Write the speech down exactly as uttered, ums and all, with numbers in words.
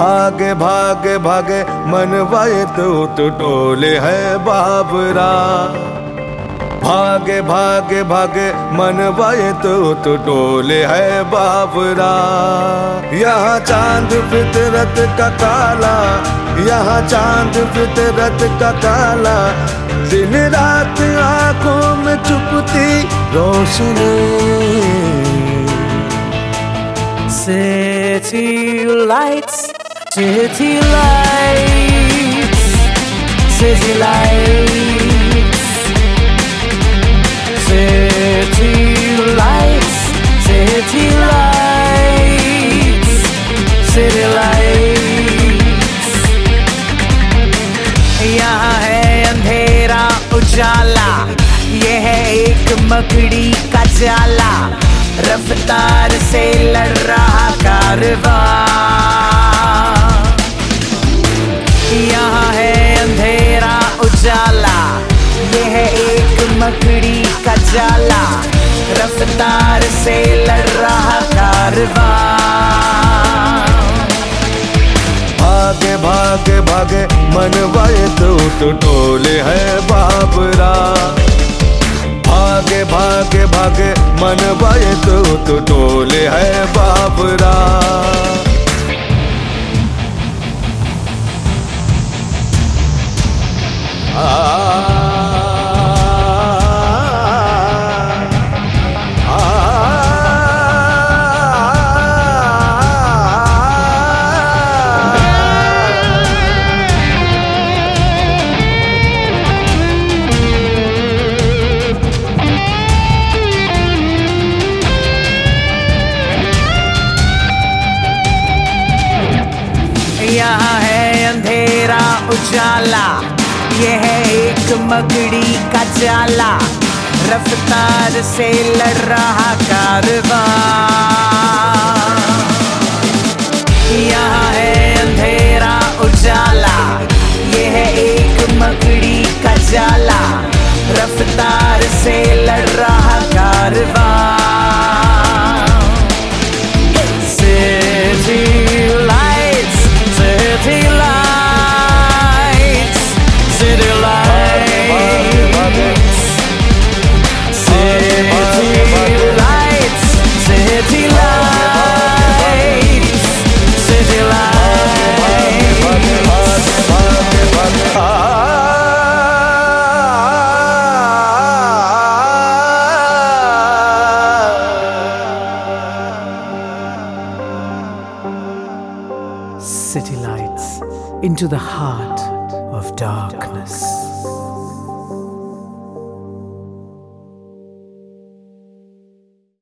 भागे भागे भागे मनवाए तो तो टोले है बाबरा। भागे भागे भागे मनवाए तो तो टोले है बाबरा। यहाँ चांद फितरत का काला, यहाँ चांद फितरत का काला, दिन रात आंखों में चुपती रोशनी। City lights, city lights, city lights, city lights, city lights, city lights। यहाँ है अंधेरा उजाला, ये है एक मकड़ी का जाला, रफ्तार से लड़ रहा कारवां। यहाँ है अंधेरा उजाला, ये है एक मकड़ी का जाला, रफ्तार से लड़ रहा कारवां। भागे भागे भागे मनवाए तो तो टोले है बाबरा। भागे भागे भागे मनवाए तो तो टोले है बाबरा। यहाँ है अंधेरा उजाला, ये है एक मकड़ी का जाला, रफ्तार से लड़ रहा कारवां। यहाँ है अंधेरा उजाला, ये है एक मकड़ी का जाला, रफ्तार से लड़ रहा कारवां। City lights, city lights, city lights, city lights, city lights, city lights into the heart of darkness.